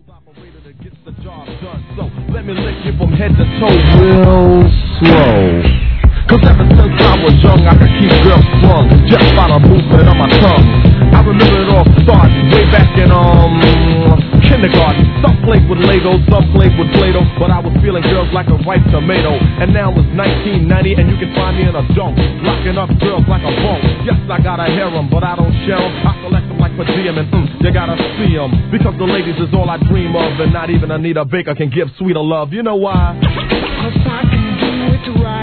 operator that gets the job done. So let me lick you from head to toe real slow. Cause ever since I was young, I could keep girls sprung just by the movement of my tongue. I remember it all starting way back in kindergarten. Some played with Legos, some played with Play-Doh, but I was feeling girls like a ripe tomato. And now it's 1990 and you can find me in a dunk, locking up girls like a bunk. Yes, I gotta harem, but I don't share them. I select them like per diem and you gotta see them. Because the ladies is all I dream of, and not even Anita Baker can give sweeter love. You know why? 'Cause I can do it right.